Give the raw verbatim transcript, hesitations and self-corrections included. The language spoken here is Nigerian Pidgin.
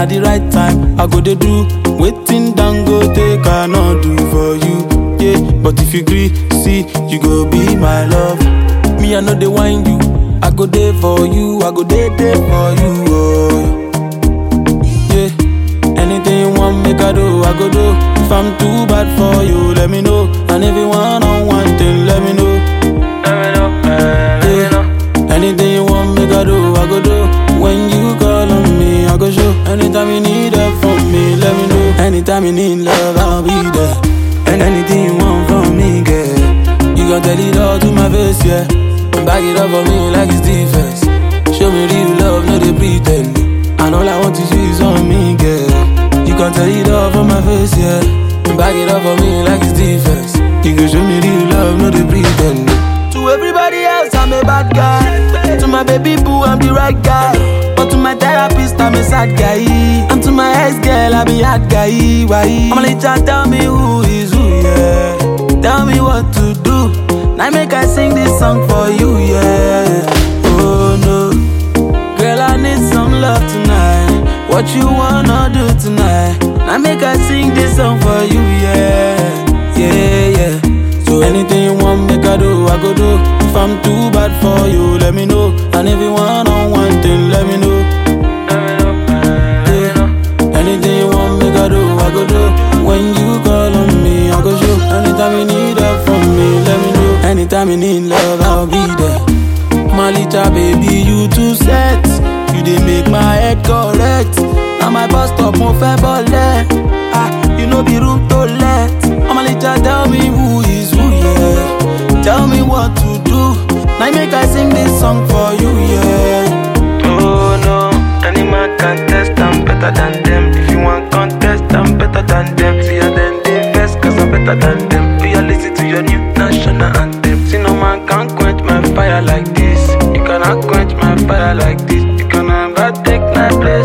at the right time, I go dey do waiting down go take I not do for you. Yeah, but if you agree, see, you go be my love. Me, I know they wind you. I go there for you, I go there there for you. Oh. Yeah, anything you want, make I do, I go do. If I'm too bad for you, let me know. And if you want on one thing, let me know. Let me know, let me know. Anything you want, make I do, I go do. When you call on me, I go show. Anytime you need help from me, let me know. Anytime you need love, I'll be there. And anything you want from me, girl, you gon' tell it all to my face, yeah. Back it up for me like it's defense. Show me real love, no they pretend. And all I want to see is on me, girl. You gon' tell it all from my face, yeah. Back it up for me like it's defense. You can show me real love, no they pretend. To everybody else, I'm a bad guy. To my baby boo, I'm the right guy. But to my therapist, I'm a sad guy. And to my ex-girl, I'm a hard guy. Why? I'ma let you tell me who is who, yeah. Tell me what to do. Now make I sing this song for you, yeah. Oh no, girl, I need some love tonight. What you wanna do tonight? Now make I sing this song for you, yeah. Yeah, yeah. So anything you want, make I do, I go do. If I'm too bad for you, let me know. And if you want on one thing, let me know. Let me know, let me know. Anything you want, make I do, I go do. When you call on me, I go show. Anytime you need help from me, let me know. Anytime you need love, I'll be there. My little baby, you too set. You did make my head correct. Now my bus stop, mo fe bole. Ah, you know be room to let. My little tell me who is who, yeah. Tell me what to do. Now make I sing this song for you, yeah. Oh no, any man can test, I'm better than them. If you want contest, I'm better than them. See ya then they first, cause I'm better than them. Do you listen to your new national anthem? See no man can quench my fire like this. You cannot quench my fire like this. You can never take my place.